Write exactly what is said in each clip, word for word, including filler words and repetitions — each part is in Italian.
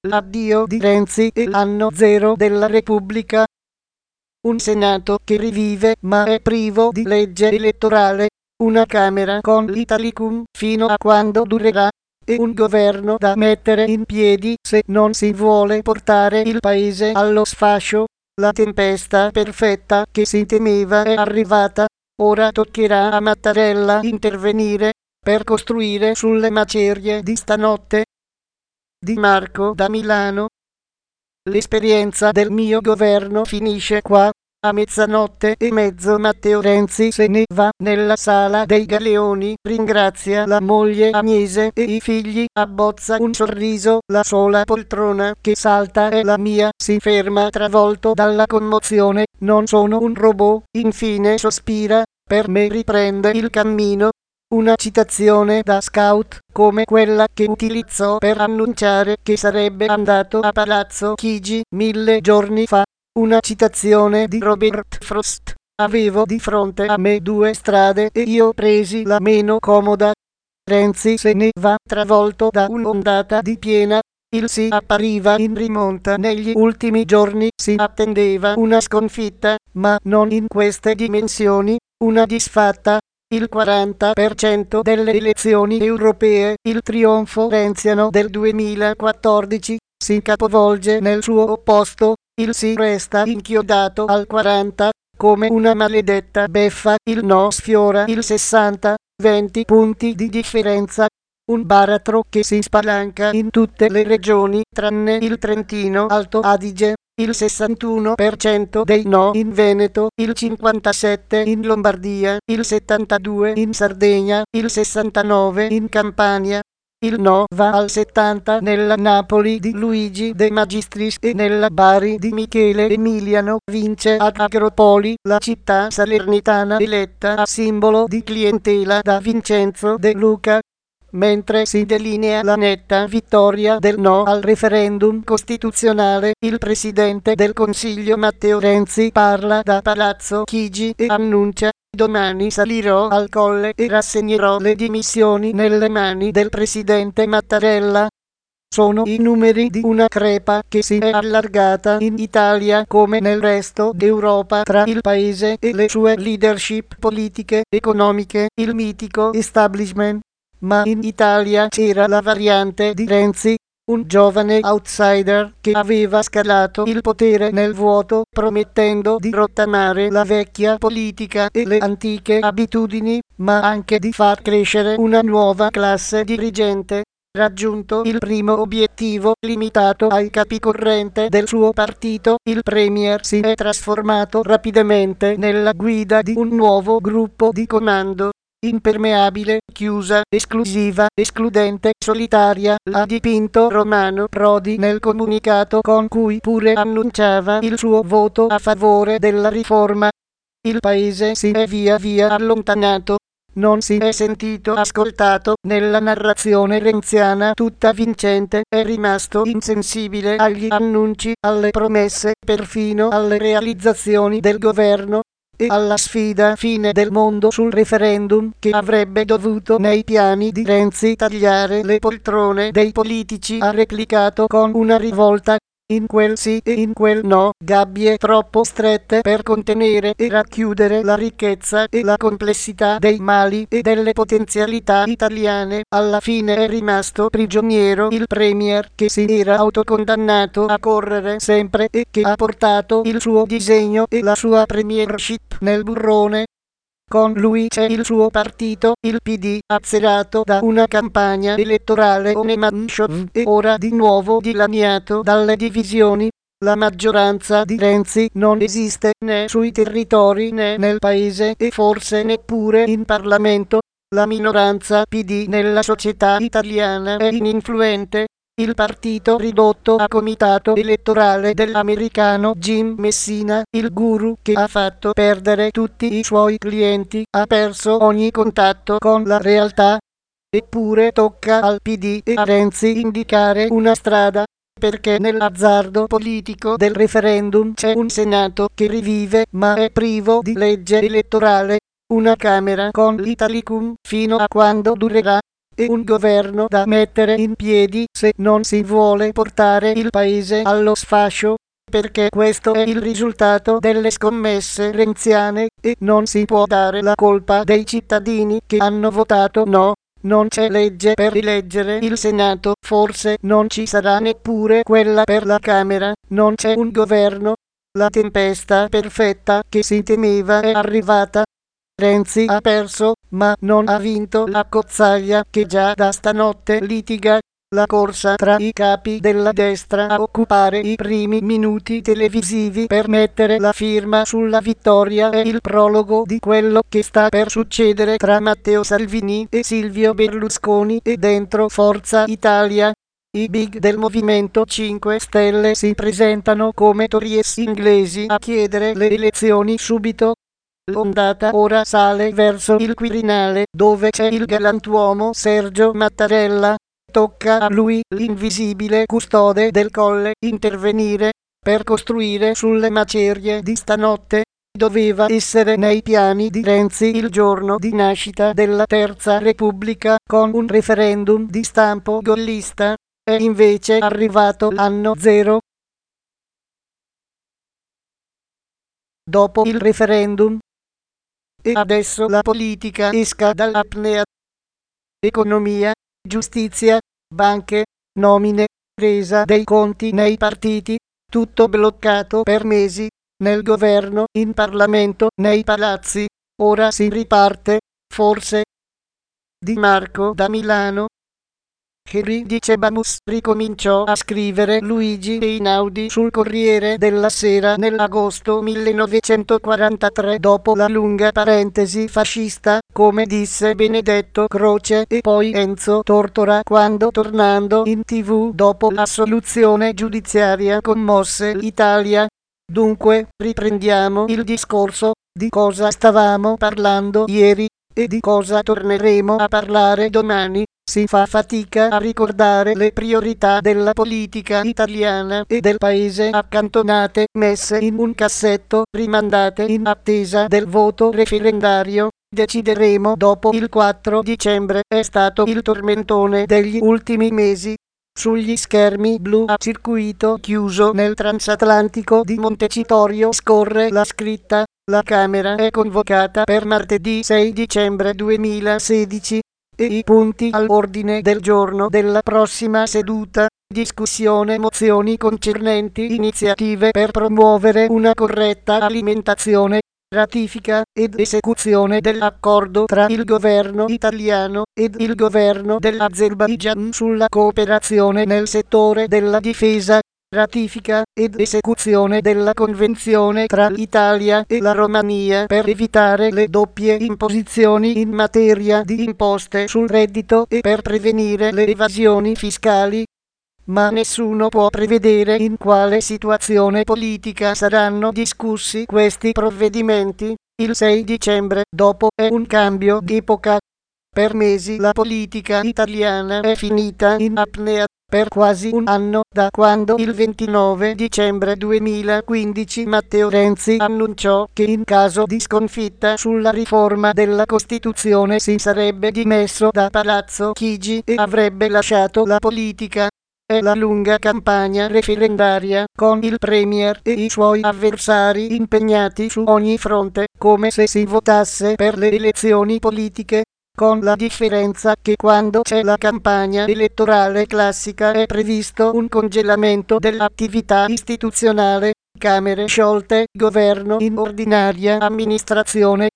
l'addio di Renzi e l'anno zero della Repubblica. Un Senato che rivive ma è privo di legge elettorale, una Camera con l'Italicum fino a quando durerà, e un governo da mettere in piedi se non si vuole portare il paese allo sfascio. La tempesta perfetta che si temeva è arrivata, ora toccherà a Mattarella intervenire per costruire sulle macerie di stanotte. Di Marco da Milano. L'esperienza del mio governo finisce qua. A mezzanotte e mezzo Matteo Renzi se ne va nella sala dei Galeoni, ringrazia la moglie Agnese e i figli, abbozza un sorriso, la sola poltrona che salta è la mia, si ferma travolto dalla commozione, non sono un robot, infine sospira, per me riprende il cammino. Una citazione da scout, come quella che utilizzò per annunciare che sarebbe andato a Palazzo Chigi mille giorni fa. Una citazione di Robert Frost. Avevo di fronte a me due strade e io presi la meno comoda. Renzi se ne va travolto da un'ondata di piena. Il sì appariva in rimonta negli ultimi giorni, si attendeva una sconfitta, ma non in queste dimensioni, una disfatta. Il quaranta per cento delle elezioni europee, il trionfo renziano del duemilaquattordici, si capovolge nel suo opposto. Il sì resta inchiodato al quaranta, come una maledetta beffa, il no sfiora il sessanta, venti punti di differenza. Un baratro che si spalanca in tutte le regioni, tranne il Trentino Alto Adige, il sessantuno per cento dei no in Veneto, il cinquantasette per cento in Lombardia, il settantadue per cento in Sardegna, il sessantanove per cento in Campania. Il no va al settanta nella Napoli di Luigi De Magistris e nella Bari di Michele Emiliano. Vince ad Agropoli, la città salernitana eletta a simbolo di clientela da Vincenzo De Luca. Mentre si delinea la netta vittoria del no al referendum costituzionale, il presidente del Consiglio Matteo Renzi parla da Palazzo Chigi e annuncia: domani salirò al colle e rassegnerò le dimissioni nelle mani del presidente Mattarella. Sono i numeri di una crepa che si è allargata in Italia come nel resto d'Europa tra il paese e le sue leadership politiche, economiche, il mitico establishment. Ma in Italia c'era la variante di Renzi, un giovane outsider che aveva scalato il potere nel vuoto promettendo di rottamare la vecchia politica e le antiche abitudini, ma anche di far crescere una nuova classe dirigente. Raggiunto il primo obiettivo, limitato ai capicorrente del suo partito, il premier si è trasformato rapidamente nella guida di un nuovo gruppo di comando. Impermeabile, chiusa, esclusiva, escludente, solitaria, l'ha dipinto Romano Prodi nel comunicato con cui pure annunciava il suo voto a favore della riforma. Il paese si è via via allontanato. Non si è sentito ascoltato nella narrazione renziana tutta vincente, è rimasto insensibile agli annunci, alle promesse, perfino alle realizzazioni del governo. E alla sfida fine del mondo sul referendum che avrebbe dovuto nei piani di Renzi tagliare le poltrone dei politici ha replicato con una rivolta. In quel sì e in quel no, gabbie troppo strette per contenere e racchiudere la ricchezza e la complessità dei mali e delle potenzialità italiane. Alla fine è rimasto prigioniero il premier che si era autocondannato a correre sempre e che ha portato il suo disegno e la sua premiership nel burrone. Con lui c'è il suo partito, il P D, azzerato da una campagna elettorale Onemanshov e ora di nuovo dilaniato dalle divisioni. La maggioranza di Renzi non esiste né sui territori né nel paese e forse neppure in Parlamento. La minoranza P D nella società italiana è ininfluente. Il partito ridotto a comitato elettorale dell'americano Jim Messina, il guru che ha fatto perdere tutti i suoi clienti, ha perso ogni contatto con la realtà. Eppure tocca al P D e a Renzi indicare una strada, perché nell'azzardo politico del referendum c'è un Senato che rivive ma è privo di legge elettorale, una Camera con l'Italicum fino a quando durerà. e un governo da mettere in piedi se non si vuole portare il paese allo sfascio, perché questo è il risultato delle scommesse renziane e non si può dare la colpa dei cittadini che hanno votato no. Non c'è legge per rileggere il Senato, forse non ci sarà neppure quella per la Camera, non c'è un governo. La tempesta perfetta che si temeva è arrivata. Renzi ha perso, ma non ha vinto la cozzaglia che già da stanotte litiga. La corsa tra i capi della destra a occupare i primi minuti televisivi per mettere la firma sulla vittoria è il prologo di quello che sta per succedere tra Matteo Salvini e Silvio Berlusconi e dentro Forza Italia. I big del Movimento cinque Stelle si presentano come tories inglesi a chiedere le elezioni subito. L'ondata ora sale verso il Quirinale, dove c'è il galantuomo Sergio Mattarella. Tocca a lui, l'invisibile custode del Colle, intervenire per costruire sulle macerie di stanotte. Doveva essere nei piani di Renzi il giorno di nascita della Terza Repubblica con un referendum di stampo gollista. È invece arrivato l'anno zero. Dopo il referendum. E adesso la politica esca dall'apnea. Economia, giustizia, banche, nomine, resa dei conti nei partiti, tutto bloccato per mesi, nel governo, in Parlamento, nei palazzi. Ora si riparte, forse. Di Marco da Milano. Henry Dicebus ricominciò a scrivere Luigi Einaudi sul Corriere della Sera nell'agosto millenovecentoquarantatré dopo la lunga parentesi fascista, come disse Benedetto Croce e poi Enzo Tortora quando tornando in tv dopo l'assoluzione giudiziaria commosse l'Italia. Dunque, riprendiamo il discorso, di cosa stavamo parlando ieri, e di cosa torneremo a parlare domani. Si fa fatica a ricordare le priorità della politica italiana e del paese accantonate, messe in un cassetto, rimandate in attesa del voto referendario. Decideremo dopo il quattro dicembre è stato il tormentone degli ultimi mesi. Sugli schermi blu a circuito chiuso nel transatlantico di Montecitorio scorre la scritta: la Camera è convocata per martedì sei dicembre duemilasedici. E i punti all'ordine del giorno della prossima seduta: discussione mozioni concernenti iniziative per promuovere una corretta alimentazione, ratifica ed esecuzione dell'accordo tra il governo italiano ed il governo dell'Azerbaigian sulla cooperazione nel settore della difesa, ratifica ed esecuzione della Convenzione tra l'Italia e la Romania per evitare le doppie imposizioni in materia di imposte sul reddito e per prevenire le evasioni fiscali. Ma nessuno può prevedere in quale situazione politica saranno discussi questi provvedimenti. Il sei dicembre dopo è un cambio d'epoca. Per mesi la politica italiana è finita in apnea. Per quasi un anno, da quando il ventinove dicembre duemilaquindici Matteo Renzi annunciò che in caso di sconfitta sulla riforma della Costituzione si sarebbe dimesso da Palazzo Chigi e avrebbe lasciato la politica. È la lunga campagna referendaria, con il Premier e i suoi avversari impegnati su ogni fronte, come se si votasse per le elezioni politiche. Con la differenza che quando c'è la campagna elettorale classica è previsto un congelamento dell'attività istituzionale, Camere sciolte, governo in ordinaria amministrazione.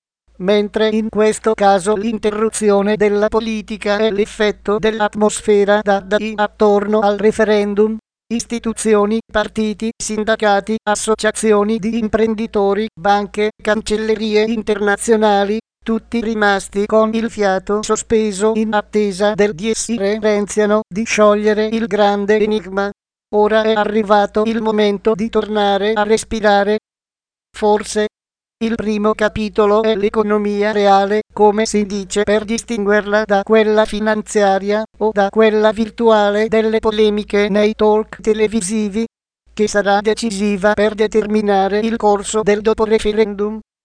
Mentre in questo caso l'interruzione della politica è l'effetto dell'atmosfera data attorno al referendum. Istituzioni, partiti, sindacati, associazioni di imprenditori, banche, cancellerie internazionali, tutti rimasti con il fiato sospeso in attesa del diessire renziano di sciogliere il grande enigma. Ora è arrivato il momento di tornare a respirare. Forse. Il primo capitolo è l'economia reale, come si dice per distinguerla da quella finanziaria o da quella virtuale delle polemiche nei talk televisivi, che sarà decisiva per determinare il corso del dopo referendum.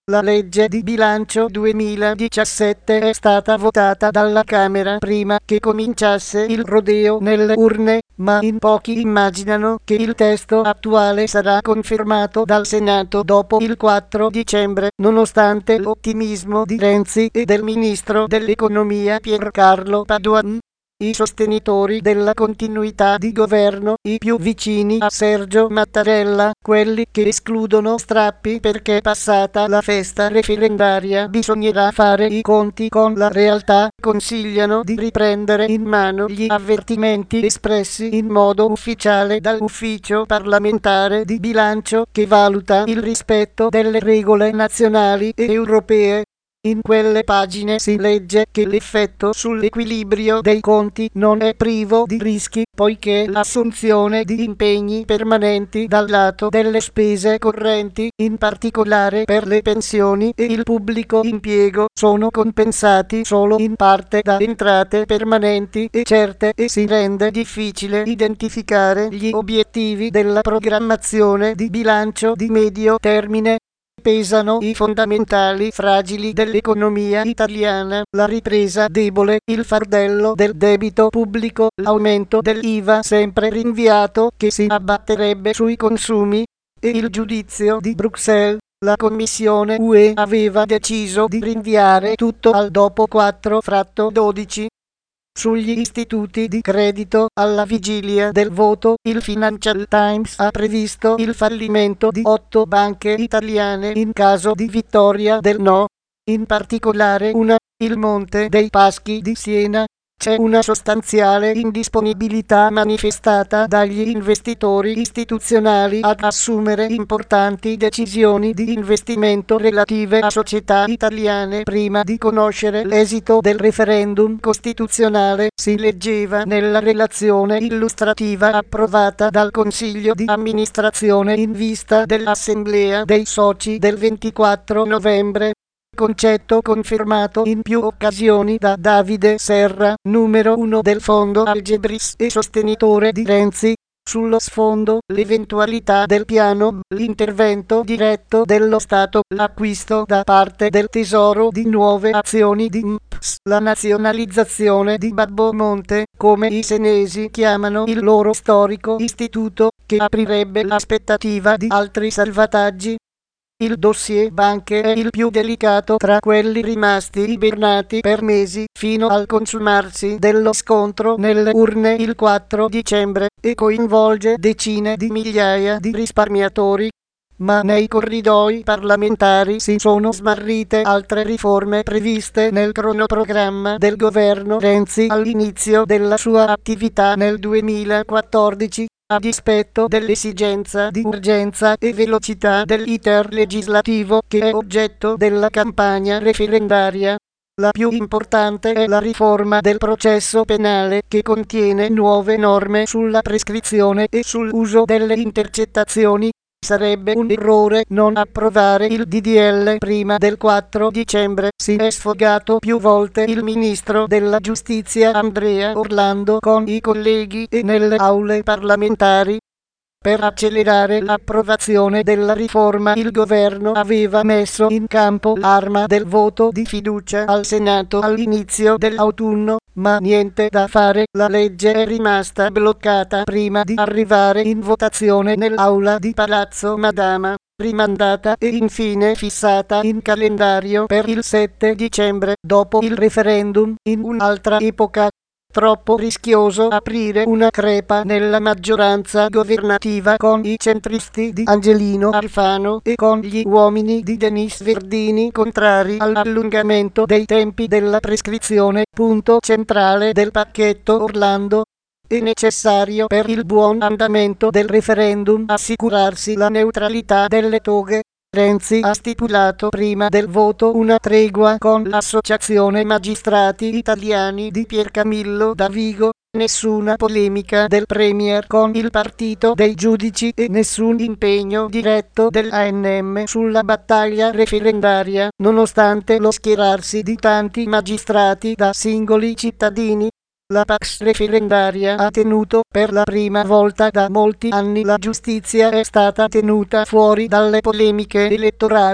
La legge di bilancio duemiladiciassette è stata votata dalla Camera prima che cominciasse il rodeo nelle urne, ma in pochi immaginano che il testo attuale sarà confermato dal Senato dopo il quattro dicembre, nonostante l'ottimismo di Renzi e del ministro dell'Economia Piercarlo Padoan. I sostenitori della continuità di governo, i più vicini a Sergio Mattarella, quelli che escludono strappi perché passata la festa referendaria bisognerà fare i conti con la realtà, consigliano di riprendere in mano gli avvertimenti espressi in modo ufficiale dall'Ufficio parlamentare di bilancio che valuta il rispetto delle regole nazionali e europee. In quelle pagine si legge che l'effetto sull'equilibrio dei conti non è privo di rischi, poiché l'assunzione di impegni permanenti dal lato delle spese correnti, in particolare per le pensioni e il pubblico impiego, sono compensati solo in parte da entrate permanenti e certe e si rende difficile identificare gli obiettivi della programmazione di bilancio di medio termine. Pesano i fondamentali fragili dell'economia italiana, la ripresa debole, il fardello del debito pubblico, l'aumento dell'I V A sempre rinviato che si abbatterebbe sui consumi, e il giudizio di Bruxelles. La Commissione U E aveva deciso di rinviare tutto al dopo quattro dodici. Sugli istituti di credito, alla vigilia del voto, il Financial Times ha previsto il fallimento di otto banche italiane in caso di vittoria del no, in particolare una, il Monte dei Paschi di Siena. C'è una sostanziale indisponibilità manifestata dagli investitori istituzionali ad assumere importanti decisioni di investimento relative a società italiane prima di conoscere l'esito del referendum costituzionale, si leggeva nella relazione illustrativa approvata dal Consiglio di amministrazione in vista dell'Assemblea dei soci del ventiquattro novembre. Concetto confermato in più occasioni da Davide Serra, numero uno del fondo Algebris e sostenitore di Renzi. Sullo sfondo, l'eventualità del piano, l'intervento diretto dello Stato, l'acquisto da parte del Tesoro di nuove azioni di M P S, la nazionalizzazione di Babbo Monte, come i senesi chiamano il loro storico istituto, che aprirebbe l'aspettativa di altri salvataggi. Il dossier banche è il più delicato tra quelli rimasti ibernati per mesi fino al consumarsi dello scontro nelle urne il quattro dicembre e coinvolge decine di migliaia di risparmiatori. Ma nei corridoi parlamentari si sono smarrite altre riforme previste nel cronoprogramma del governo Renzi all'inizio della sua attività nel duemilaquattordici. A dispetto dell'esigenza di urgenza e velocità dell'iter legislativo che è oggetto della campagna referendaria. La più importante è la riforma del processo penale che contiene nuove norme sulla prescrizione e sull'uso delle intercettazioni. Sarebbe un errore non approvare il D D L prima del quattro dicembre, si è sfogato più volte il ministro della giustizia Andrea Orlando con i colleghi e nelle aule parlamentari. Per accelerare l'approvazione della riforma il governo aveva messo in campo l'arma del voto di fiducia al Senato all'inizio dell'autunno, ma niente da fare, la legge è rimasta bloccata prima di arrivare in votazione nell'aula di Palazzo Madama, rimandata e infine fissata in calendario per il sette dicembre, dopo il referendum, in un'altra epoca. Troppo rischioso aprire una crepa nella maggioranza governativa con i centristi di Angelino Alfano e con gli uomini di Denis Verdini contrari all'allungamento dei tempi della prescrizione, punto centrale del pacchetto Orlando. È necessario per il buon andamento del referendum assicurarsi la neutralità delle toghe. Renzi ha stipulato prima del voto una tregua con l'Associazione Magistrati Italiani di Piercamillo Davigo, nessuna polemica del Premier con il partito dei giudici e nessun impegno diretto dell'A N M sulla battaglia referendaria, nonostante lo schierarsi di tanti magistrati da singoli cittadini. La Pax referendaria ha tenuto per la prima volta da molti anni la giustizia è stata tenuta fuori dalle polemiche elettorali.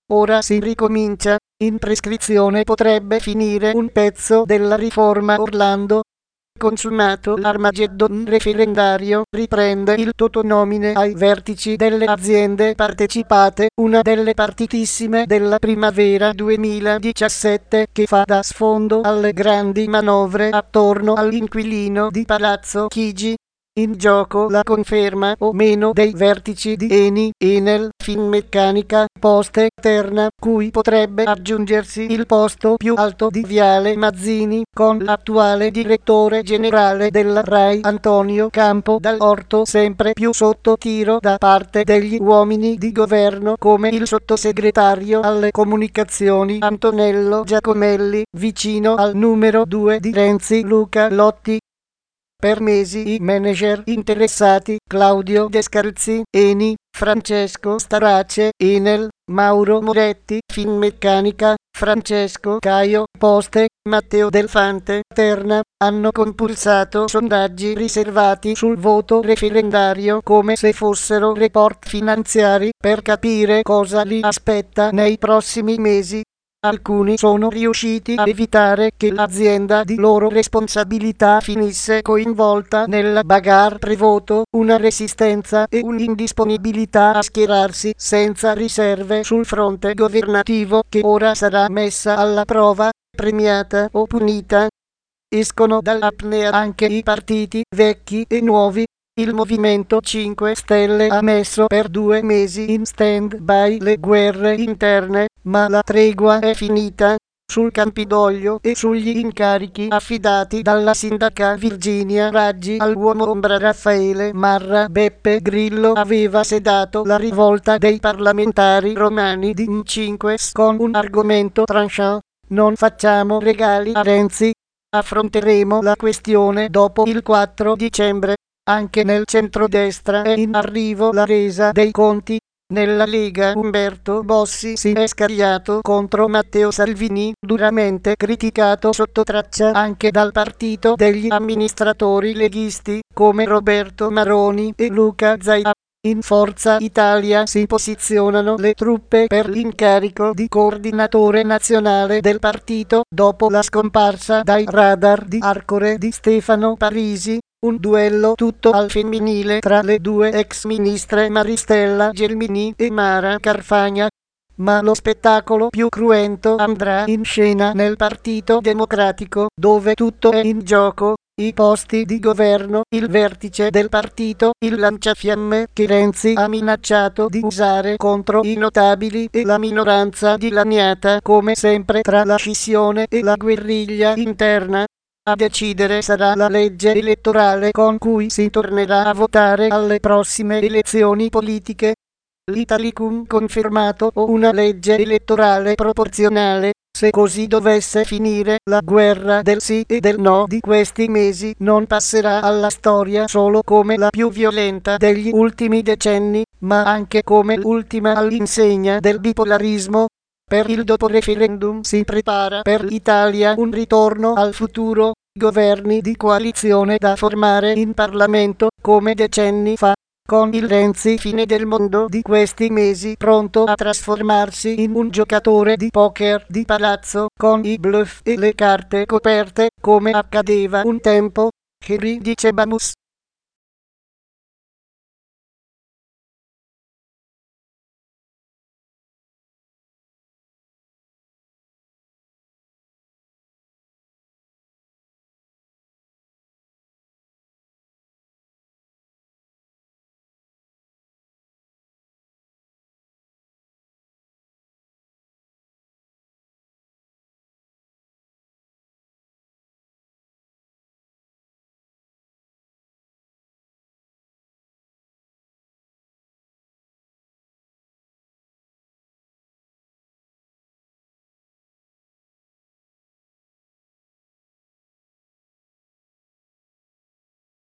ora si ricomincia, in prescrizione potrebbe finire un pezzo della riforma Orlando. Consumato l'Armageddon referendario, riprende il totonomine ai vertici delle aziende partecipate, una delle partitissime della primavera duemiladiciassette che fa da sfondo alle grandi manovre attorno all'inquilino di Palazzo Chigi. In gioco la conferma o meno dei vertici di Eni, Enel, Finmeccanica, Poste, Terna, cui potrebbe aggiungersi il posto più alto di Viale Mazzini, con l'attuale direttore generale della RAI Antonio Campo Dall'Orto sempre più sotto tiro da parte degli uomini di governo come il sottosegretario alle comunicazioni Antonello Giacomelli, vicino al numero due di Renzi Luca Lotti. Per mesi i manager interessati Claudio Descalzi, Eni, Francesco Starace, Enel, Mauro Moretti, Finmeccanica, Francesco Caio, Poste, Matteo Delfante, Terna, hanno compulsato sondaggi riservati sul voto referendario come se fossero report finanziari per capire cosa li aspetta nei prossimi mesi. Alcuni sono riusciti a evitare che l'azienda di loro responsabilità finisse coinvolta nella bagarre pre-voto, una resistenza e un'indisponibilità a schierarsi senza riserve sul fronte governativo che ora sarà messa alla prova, premiata o punita. Escono dall'apnea anche i partiti vecchi e nuovi. Il Movimento cinque Stelle ha messo per due mesi in stand-by le guerre interne, ma la tregua è finita. Sul Campidoglio e sugli incarichi affidati dalla sindaca Virginia Raggi all'uomo ombra Raffaele Marra, Beppe Grillo aveva sedato la rivolta dei parlamentari romani di M cinque con un argomento tranchant: non facciamo regali a Renzi. Affronteremo la questione dopo il quattro dicembre. Anche nel centrodestra è in arrivo la resa dei conti. Nella Lega Umberto Bossi si è scagliato contro Matteo Salvini, duramente criticato sotto traccia anche dal partito degli amministratori leghisti, come Roberto Maroni e Luca Zaia. In Forza Italia si posizionano le truppe per l'incarico di coordinatore nazionale del partito, dopo la scomparsa dai radar di Arcore di Stefano Parisi. Un duello tutto al femminile tra le due ex ministre Maristella Gelmini e Mara Carfagna. Ma lo spettacolo più cruento andrà in scena nel Partito Democratico, dove tutto è in gioco: i posti di governo, il vertice del partito, il lanciafiamme che Renzi ha minacciato di usare contro i notabili e la minoranza dilaniata come sempre tra la scissione e la guerriglia interna. A decidere sarà la legge elettorale con cui si tornerà a votare alle prossime elezioni politiche. L'Italicum confermato o una legge elettorale proporzionale. Se così dovesse finire, la guerra del sì e del no di questi mesi non passerà alla storia solo come la più violenta degli ultimi decenni, ma anche come l'ultima all'insegna del bipolarismo. Per il dopo referendum si prepara per l'Italia un ritorno al futuro, governi di coalizione da formare in Parlamento come decenni fa, con il Renzi fine del mondo di questi mesi pronto a trasformarsi in un giocatore di poker di palazzo con i bluff e le carte coperte come accadeva un tempo. Che ridicebus.